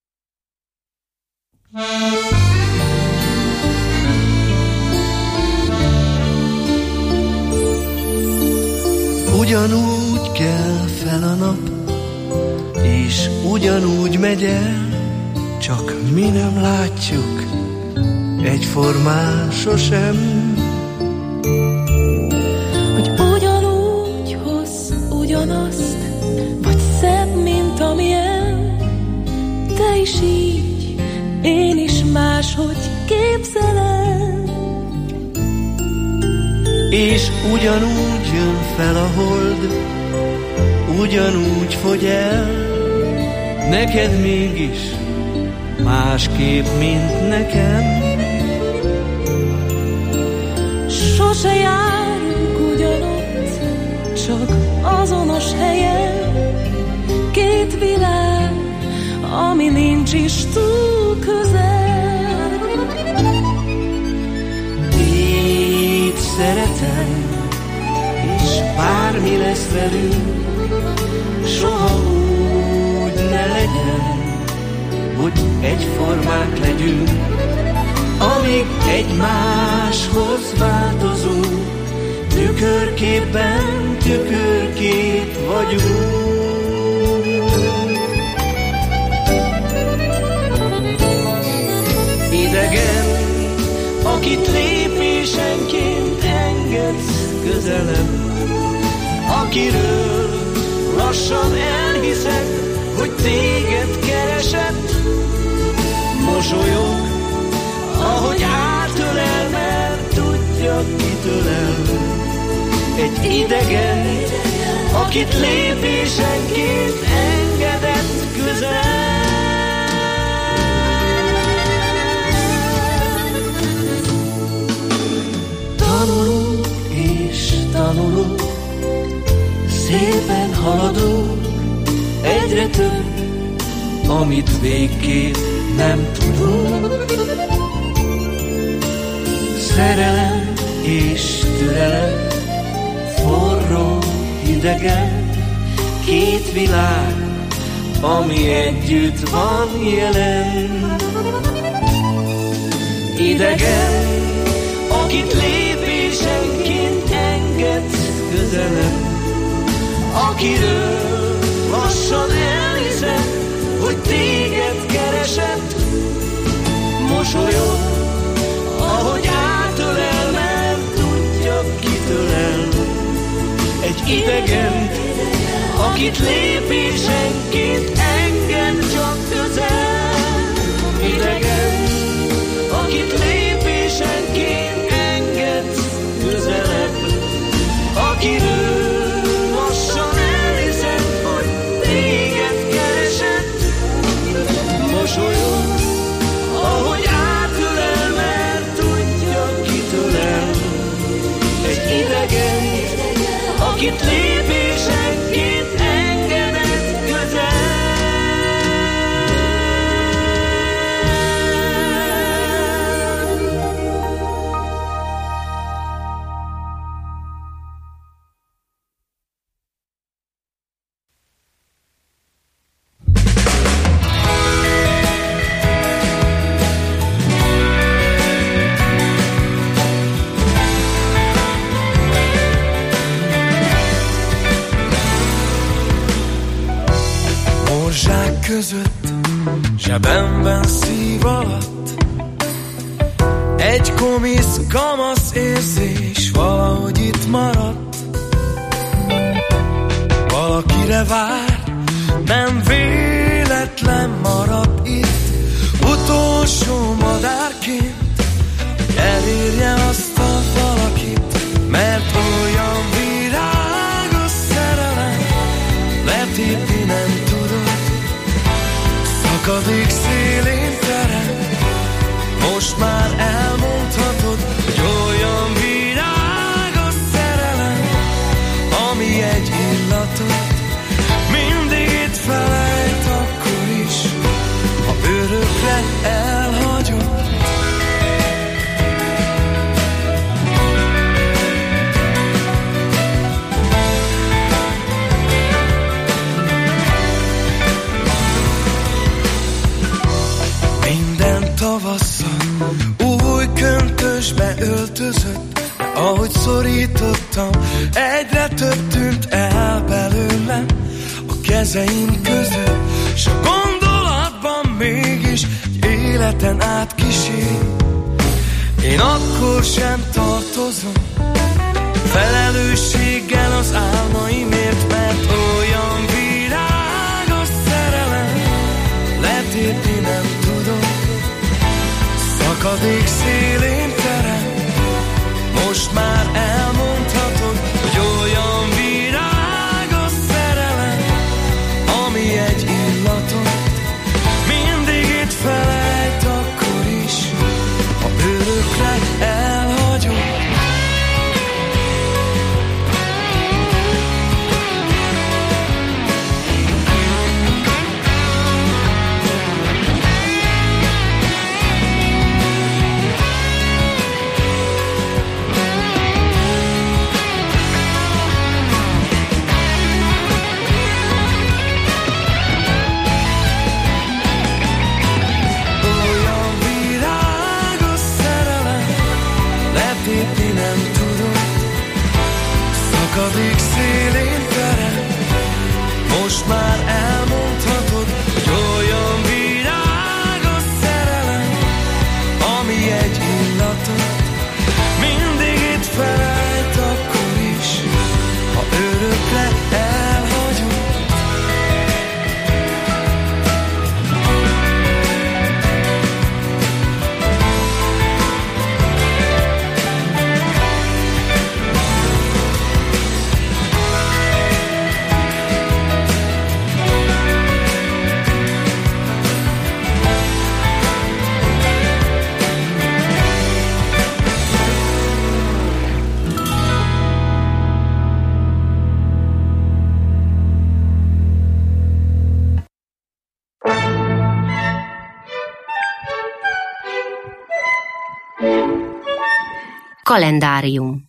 Ugyanúgy kell fel a nap, és ugyanúgy megy el, csak mi nem látjuk egyformán sosem. Hogy ugyanúgy hoz ugyanazt, vagy szebb, mint amilyen, te is így, én is máshogy képzelem. És ugyanúgy jön fel a hold, ugyanúgy fogy el, neked mégis másképp, mint nekem. Sose járunk ugyanott, csak azonos helyen, két világ, ami nincs is túl közel. Így szeretem, és bármi lesz velünk, soha úgy ne legyen, hogy egyformák legyünk, amíg egymáshoz változunk, tükörképben tükörkép vagyunk. Idegen, akit lépésenként engedsz közelebb, akiről lassan elhiszed, hogy téged keresett, mosolyog, ahogy átölel, mert tudja, kitölel. Egy idegen, akit lépésenként engedett közel. Tanulunk és tanulunk, szépen haladunk, egyre több, amit végképp nem tudunk. Szerelem és türelem, forró, hidegen, két világ, ami együtt van jelen. Idegen, akit lépésenként engedsz közelebb, akiről lassan elhiszed, hogy téged keresett, mosolyog, ahogy átölel, mert tudja, kitölel. Egy idegen, akit lépésenként enged csak közel. Idegen, akit lépésenként engedsz közelebb, akiről lassan elhiszed, hogy téged keresett, mosolyog, ahogy átölel, mert tudja, kitölel. Egy idegen, akit lépésenként engedett közel. Között, zsebemben szív alatt, egy komisz, kamasz érzés valahogy itt maradt. Valakire vár, nem véletlen maradt itt, utolsó madárként, hogy elérje azt a valakit, szakadék szélén terem. Most már elmondhatod, hogy olyan virág a szerelem, ami egy illatot mindig itt felejt akkor is, ha örökre elhagyod. Minden tavasszal új köntösbe öltözött, ahogy szorítottam, egyre több tűnt el belőlem a kezeim között, s a gondolatban mégis egy életen át kísér. Én akkor sem tartozom felelősséggel az álmaimért, mert olyan virág a szerelem, letépni nem tudom, szakadék szélén terem. Most már elmondhatod, hogy olyan virág a szerelem, ami egy illatot mindig itt felejt akkor is, ha örökre elhagyod. Szakadék szélén terem. Most már elmondhatod, hogy olyan virág a szerelem, ami egy illatot mindig itt felejt akkor is, ha örökre elhagyod. Kalendárium.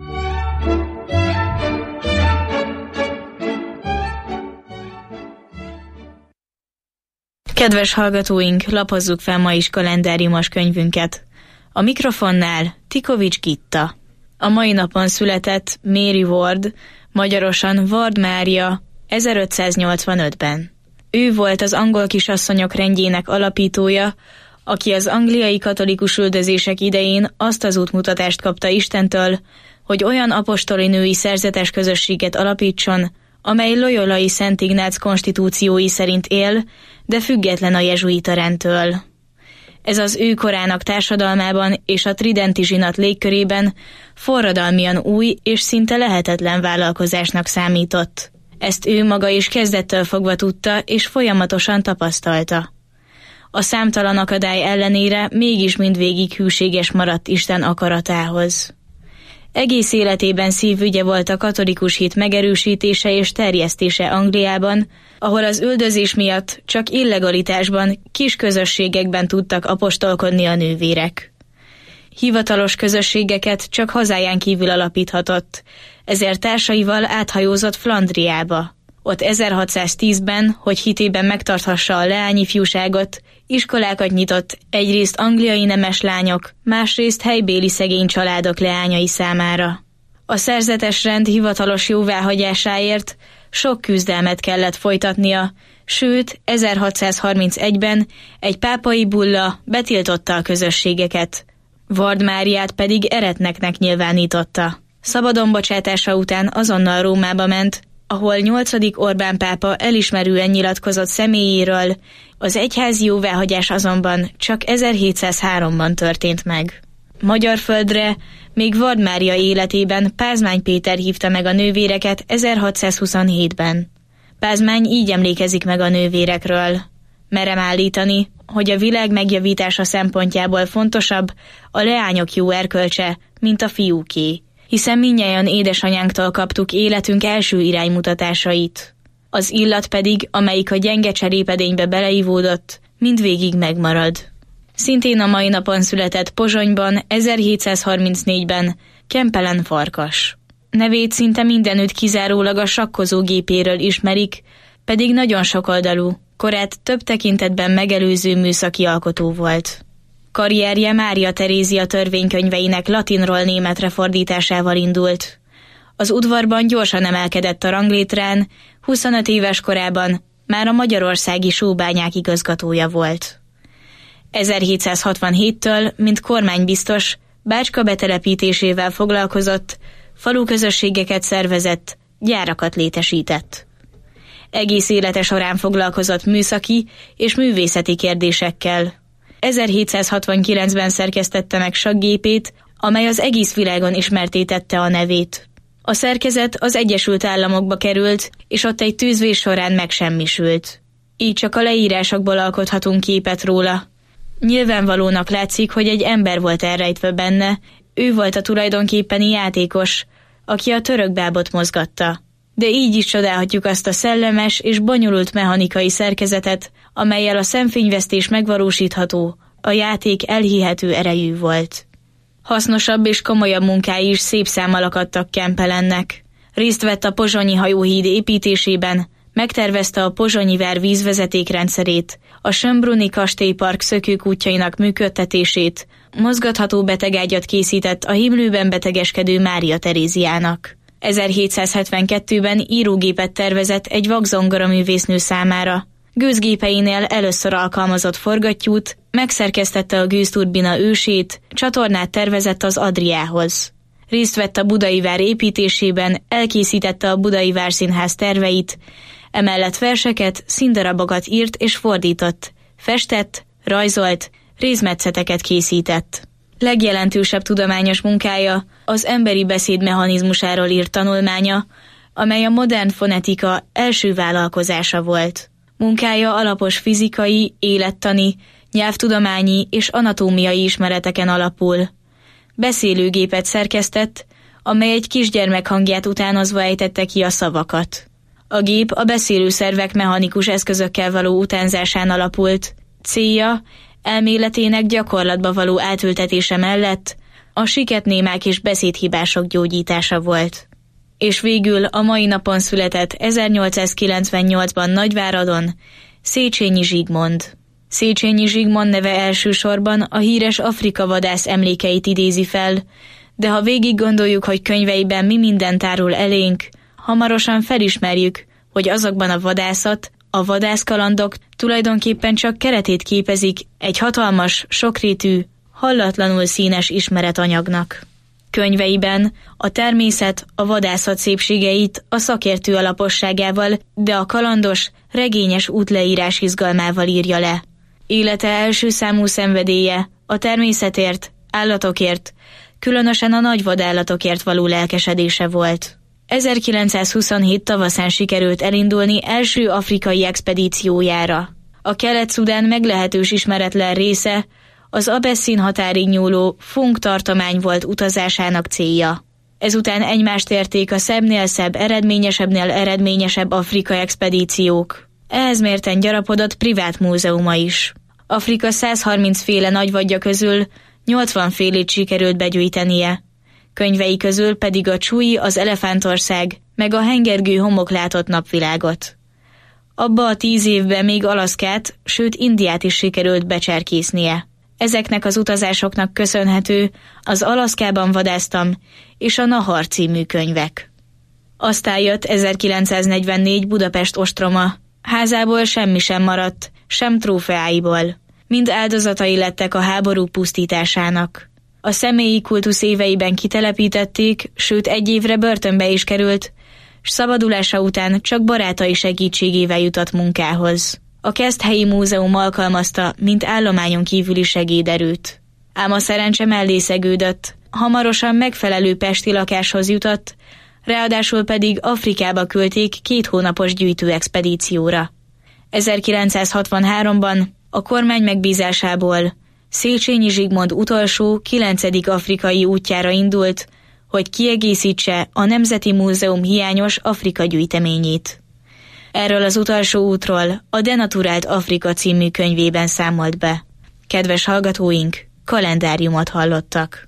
Kedves hallgatóink, lapozzuk fel ma is kalendáriumos könyvünket. A mikrofonnál Tikovics Gitta. A mai napon született Mary Ward, magyarosan Ward Mária, ezerötszáznyolcvanötben. Ő volt az angol kisasszonyok rendjének alapítója, aki az angliai katolikus üldözések idején azt az útmutatást kapta Istentől, hogy olyan apostoli női szerzetes közösséget alapítson, amely loyolai Szent Ignác konstitúciói szerint él, de független a jezsuita rendtől. Ez az ő korának társadalmában és a tridenti zsinat légkörében forradalmian új és szinte lehetetlen vállalkozásnak számított. Ezt ő maga is kezdettől fogva tudta és folyamatosan tapasztalta. A számtalan akadály ellenére mégis mindvégig hűséges maradt Isten akaratához. Egész életében szívügye volt a katolikus hit megerősítése és terjesztése Angliában, ahol az üldözés miatt csak illegalitásban, kis közösségekben tudtak apostolkodni a nővérek. Hivatalos közösségeket csak hazáján kívül alapíthatott, ezért társaival áthajózott Flandriába. Ott ezerhatszáztízben, hogy hitében megtarthassa a leányifjúságot, iskolákat nyitott egyrészt angliai nemes lányok, másrészt helybéli szegény családok leányai számára. A szerzetes rend hivatalos jóváhagyásáért sok küzdelmet kellett folytatnia, sőt ezerhatszázharmincegyben egy pápai bulla betiltotta a közösségeket. Ward Máriát pedig eretneknek nyilvánította. Szabadon bocsátása után azonnal Rómába ment, ahol nyolcadik Orbán pápa elismerően nyilatkozott személyéről, az egyházi jóváhagyás azonban csak ezerhétszázháromban történt meg. Magyar földre még Ward Mária életében Pázmány Péter hívta meg a nővéreket ezerhatszázhuszonhétben. Pázmány így emlékezik meg a nővérekről. Merem állítani, hogy a világ megjavítása szempontjából fontosabb a leányok jó erkölcse, mint a fiúké, hiszen mindnyájan édesanyánktól kaptuk életünk első iránymutatásait. Az illat pedig, amelyik a gyenge cserépedénybe beleivódott, mindvégig megmarad. Szintén a mai napon született Pozsonyban, ezerhétszázharmincnégyben Kempelen Farkas. Nevét szinte mindenütt kizárólag a sakkozógépéről ismerik, pedig nagyon sokoldalú, korát több tekintetben megelőző műszaki alkotó volt. Karrierje Mária Terézia törvénykönyveinek latinról németre fordításával indult. Az udvarban gyorsan emelkedett a ranglétrán, huszonöt éves korában már a magyarországi sóbányák igazgatója volt. ezerhétszázhatvanhéttől, mint kormánybiztos, Bácska betelepítésével foglalkozott, faluközösségeket szervezett, gyárakat létesített. Egész élete során foglalkozott műszaki és művészeti kérdésekkel. ezerhétszázhatvankilencben szerkesztette meg sakkgépét, amely az egész világon ismertétette a nevét. A szerkezet az Egyesült Államokba került, és ott egy tűzvés során megsemmisült. Így csak a leírásokból alkothatunk képet róla. Nyilvánvalónak látszik, hogy egy ember volt elrejtve benne, ő volt a tulajdonképpeni játékos, aki a török bábot mozgatta. De így is csodálhatjuk azt a szellemes és bonyolult mechanikai szerkezetet, amellyel a szemfényvesztés megvalósítható, a játék elhihető erejű volt. Hasznosabb és komolyabb munkái is szép számmal akadtak Kempelennek. Részt vett a pozsonyi hajóhíd építésében, megtervezte a pozsonyi vár vízvezetékrendszerét, a Schönbrunni kastélypark szökőkútjainak működtetését, mozgatható betegágyat készített a himlőben betegeskedő Mária Teréziának. ezerhétszázhetvenkettőben írógépet tervezett egy vakzongora művésznő számára. Gőzgépeinél először alkalmazott forgattyút, megszerkesztette a gőzturbina ősét, csatornát tervezett az Adriához. Részt vett a Budai Vár építésében, elkészítette a Budai Várszínház terveit, emellett verseket, színdarabokat írt és fordított, festett, rajzolt, rézmetszeteket készített. Legjelentősebb tudományos munkája az emberi beszéd mechanizmusáról írt tanulmánya, amely a modern fonetika első vállalkozása volt. Munkája alapos fizikai, élettani, nyelvtudományi és anatómiai ismereteken alapul. Beszélőgépet szerkesztett, amely egy kisgyermek hangját utánozva ejtette ki a szavakat. A gép a beszélőszervek mechanikus eszközökkel való utánzásán alapult. Célja, elméletének gyakorlatba való átültetése mellett a siketnémák és beszédhibások gyógyítása volt. És végül a mai napon született ezernyolcszázkilencvennyolcban Nagyváradon Széchenyi Zsigmond. Széchenyi Zsigmond neve elsősorban a híres Afrika vadász emlékeit idézi fel, de ha végig gondoljuk, hogy könyveiben mi minden tárul elénk, hamarosan felismerjük, hogy azokban a vadászat, a vadászkalandok tulajdonképpen csak keretét képezik egy hatalmas, sokrétű, hallatlanul színes ismeretanyagnak. Könyveiben a természet, a vadászat szépségeit a szakértő alaposságával, de a kalandos, regényes útleírás izgalmával írja le. Élete első számú szenvedélye a természetért, állatokért, különösen a nagy vadállatokért való lelkesedése volt. ezerkilencszázhuszonhét tavaszán sikerült elindulni első afrikai expedíciójára. A Kelet-Szudán meglehetős ismeretlen része az Abesszin határig nyúló Funk tartomány volt utazásának célja. Ezután egymást érték a szebbnél szebb, eredményesebbnél eredményesebb Afrika expedíciók. Ehhez mérten gyarapodott privát múzeuma is. Afrika százharminc féle nagyvadja közül nyolcvan félét sikerült begyűjtenie. Könyvei közül pedig a Csúi, az Elefántország, meg a Hengergő homok látott napvilágot. Abba a tíz évben még Alaszkát, sőt Indiát is sikerült becserkésznie. Ezeknek az utazásoknak köszönhető az Alaszkában vadásztam és a Nahar című könyvek. Aztán jött ezerkilencszáznegyvennégy Budapest ostroma. Házából semmi sem maradt, sem trófeáiból. Mind áldozatai lettek a háború pusztításának. A személyi kultusz éveiben kitelepítették, sőt egy évre börtönbe is került, s szabadulása után csak barátai segítségével jutott munkához. A Keszthelyi Múzeum alkalmazta, mint állományon kívüli segéderőt. Ám a szerencse mellé szegődött, hamarosan megfelelő pesti lakáshoz jutott, ráadásul pedig Afrikába küldték két hónapos gyűjtőexpedícióra. ezerkilencszázhatvanháromban a kormány megbízásából Széchenyi Zsigmond utolsó, kilencedik afrikai útjára indult, hogy kiegészítse a Nemzeti Múzeum hiányos Afrika gyűjteményét. Erről az utolsó útról a Denaturált Afrika című könyvében számolt be. Kedves hallgatóink, kalendáriumot hallottak.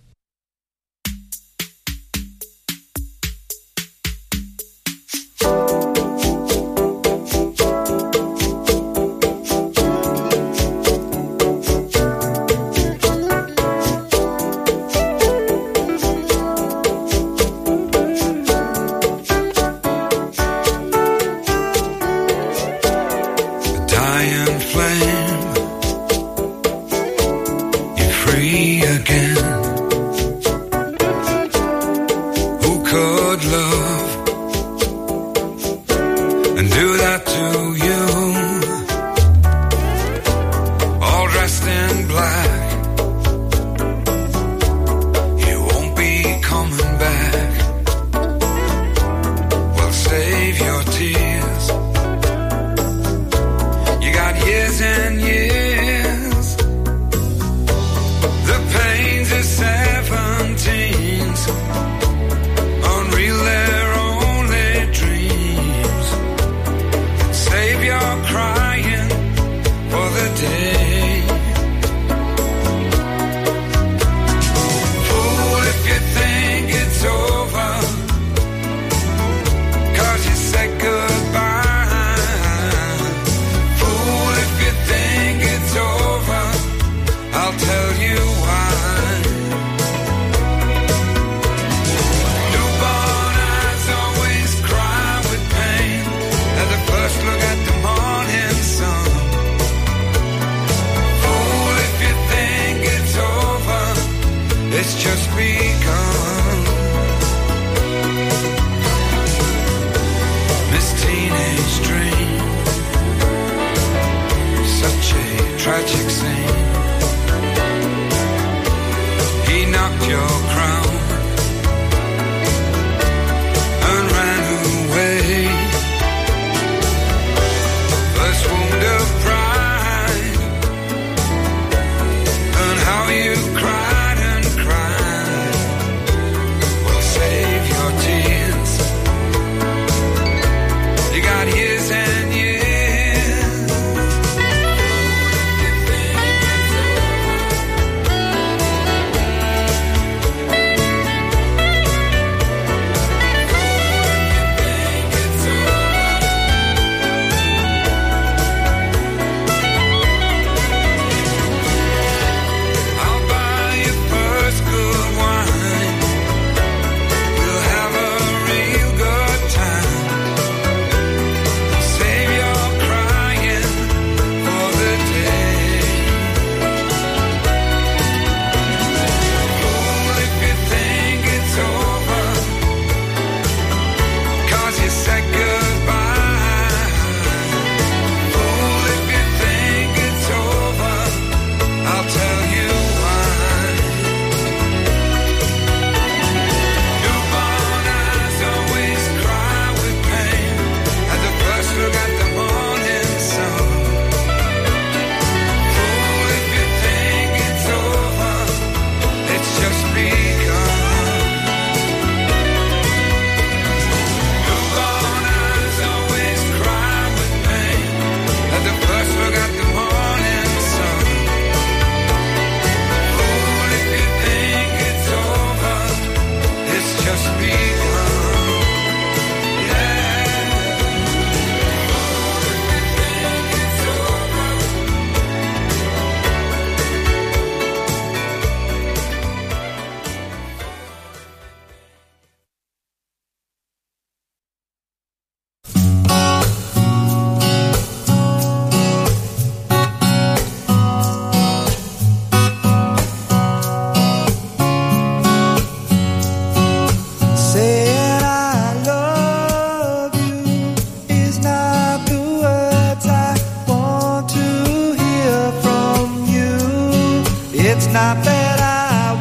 not that I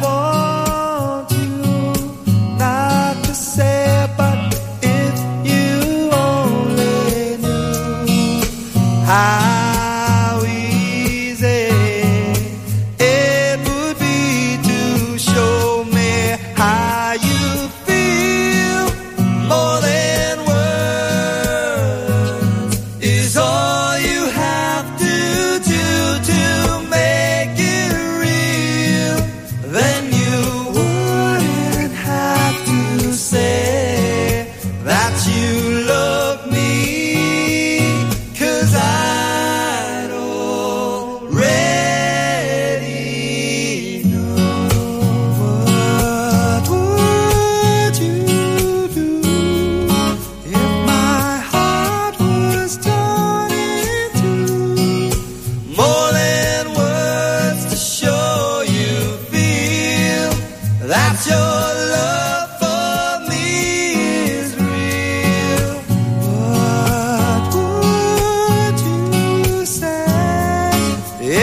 want you not to say, but if you only knew how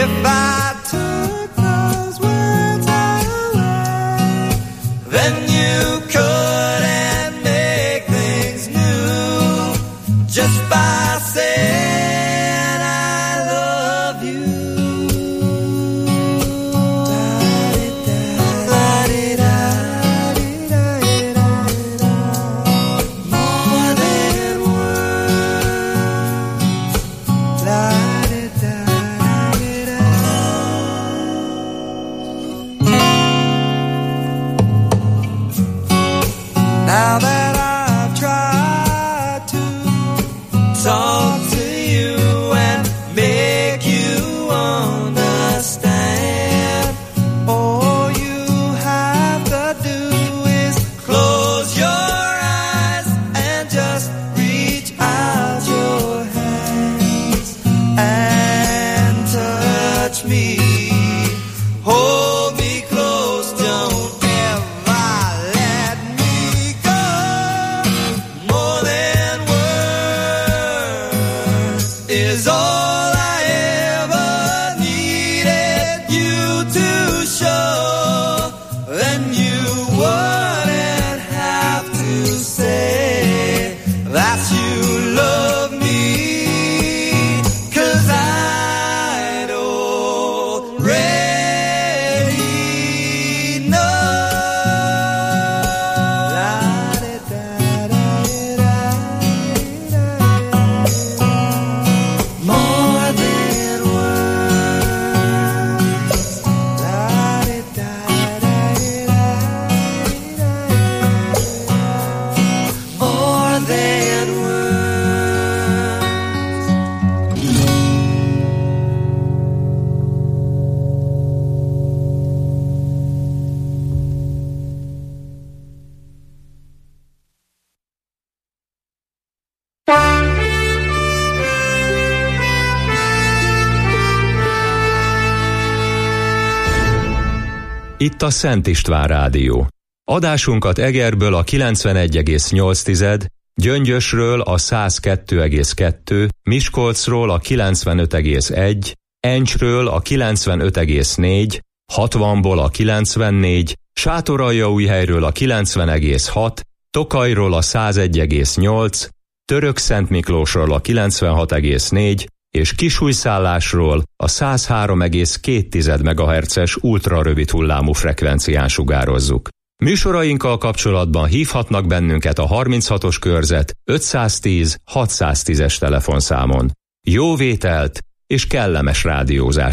if I took those words away, then you couldn't make things new just by saying I love you. More than now that I've tried to talk to you and make you understand, all you have to do is close your eyes and just reach out your hands and touch me. Hold me close, don't ever let me go. More than words is all I ever needed you to show. Then you wouldn't have to say that you love me, 'cause I'd already know. More than words. More than Itt a Szent István Rádió. Adásunkat Egerből a kilencvenegy egész nyolc, Gyöngyösről a száz kettő egész kettő, Miskolcról a kilencvenöt egész egy, Encsről a kilencvenöt egész négy, hatvanból a kilencvennégy, Sátoraljaújhelyről a kilencven egész hat, Tokajról a száz egy egész nyolc, Törökszentmiklósról a kilencvenhat egész négy, és Kisújszállásról a száz három egész két megahertzes ultrarövid hullámú frekvencián sugározzuk. Műsorainkkal kapcsolatban hívhatnak bennünket a harminchatos körzet ötszáztíz hatszáztízes telefonszámon. Jó vételt és kellemes rádiózást